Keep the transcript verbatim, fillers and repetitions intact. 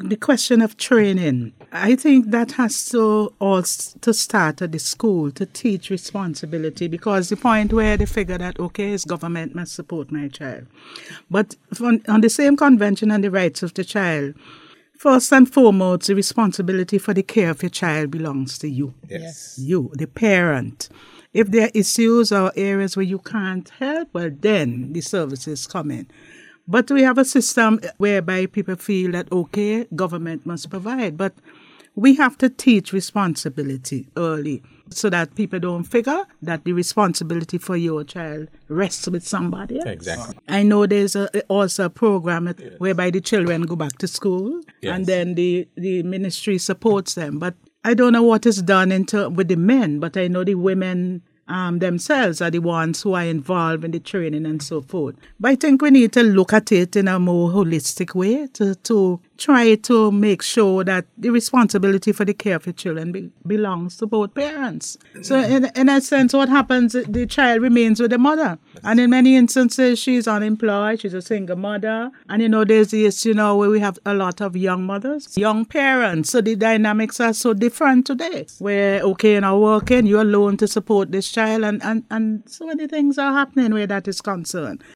the question of training, I think that has to all to start at the school to teach responsibility, because the point where they figure that, okay, is government must support my child. But on, on the same convention on the rights of the child, first and foremost, the responsibility for the care of your child belongs to you. Yes. You, the parent. If there are issues or areas where you can't help, well, then the services come in. But we have a system whereby people feel that, okay, government must provide. But we have to teach responsibility early so that people don't figure that the responsibility for your child rests with somebody else. Exactly. I know there's a, also a program yes. whereby the children go back to school yes. and then the, the ministry supports them. But I don't know what is done into, with the men, but I know the women Um, themselves are the ones who are involved in the training and so forth. But I think we need to look at it in a more holistic way to, to try to make sure that the responsibility for the care of your children be, belongs to both parents. So in, in a sense, what happens, the child remains with the mother. And in many instances, she's unemployed, she's a single mother. And, you know, there's this, you know, where we have a lot of young mothers, young parents. So the dynamics are so different today, where, okay, you're not working, you're alone to support this child, and, and, and so many things are happening where that is concerned.